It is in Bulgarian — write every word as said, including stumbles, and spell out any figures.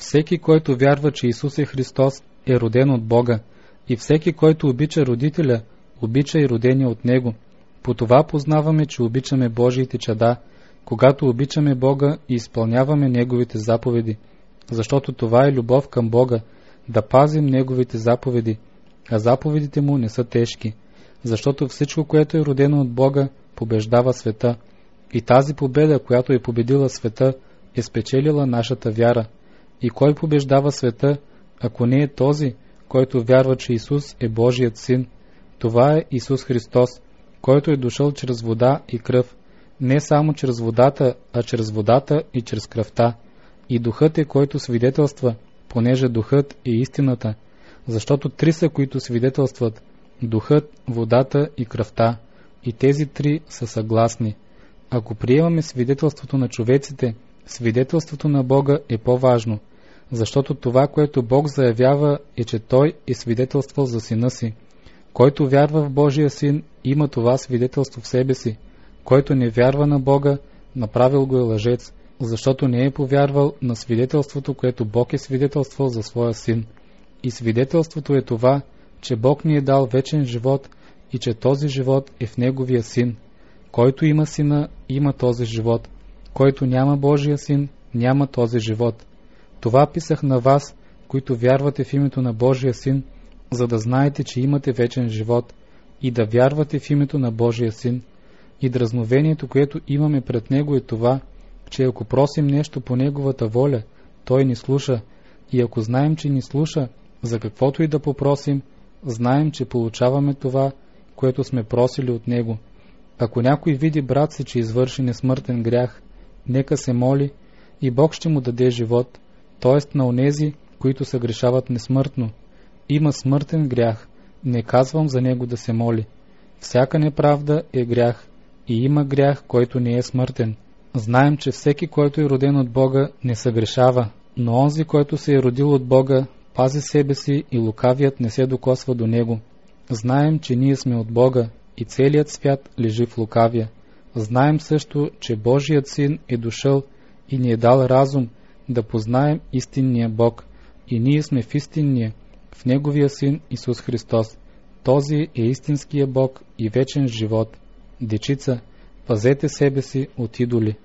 Всеки, който вярва, че Исус е Христос, е роден от Бога, и всеки, който обича родителя, обича и родения от Него. По това познаваме, че обичаме Божиите чада, когато обичаме Бога и изпълняваме Неговите заповеди, защото това е любов към Бога, да пазим Неговите заповеди, а заповедите Му не са тежки, защото всичко, което е родено от Бога, побеждава света, и тази победа, която е победила света, е спечелила нашата вяра. И кой побеждава света, ако не е този, който вярва, че Исус е Божият Син? Това е Исус Христос, който е дошъл чрез вода и кръв, не само чрез водата, а чрез водата и чрез кръвта. И Духът е, който свидетелства, понеже Духът е истината, защото три са, които свидетелстват: Духът, водата и кръвта, и тези три са съгласни. Ако приемаме свидетелството на човеците, свидетелството на Бога е по-важно, защото това, което Бог заявява, е, че Той е свидетелствал за Сина си. Който вярва в Божия Син, има това свидетелство в себе си. Който не вярва на Бога, направил го е лъжец, защото не е повярвал на свидетелството, което Бог е свидетелствал за своя Син. И свидетелството е това, че Бог ни е дал вечен живот и че този живот е в Неговия Син. Който има Сина, има този живот. Който няма Божия Син, няма този живот. Това писах на вас, които вярвате в името на Божия Син, за да знаете, че имате вечен живот, и да вярвате в името на Божия Син. И дразновението, което имаме пред Него, е това, че ако просим нещо по Неговата воля, Той ни слуша, и ако знаем, че ни слуша, за каквото и да попросим, знаем, че получаваме това, което сме просили от Него. Ако някой види брат си, че извърши несмъртен грях, нека се моли, и Бог ще му даде живот, т.е. на онези, които съгрешават несмъртно. Има смъртен грях, не казвам за него да се моли. Всяка неправда е грях, и има грях, който не е смъртен. Знаем, че всеки, който е роден от Бога, не съгрешава, но онзи, който се е родил от Бога, пази себе си и лукавият не се докосва до него. Знаем, че ние сме от Бога и целият свят лежи в лукавия. Знаем също, че Божият Син е дошъл и ни е дал разум да познаем истинния Бог, и ние сме в истинния, в Неговия Син Исус Христос. Този е истинския Бог и вечен живот. Дечица, пазете себе си от идоли.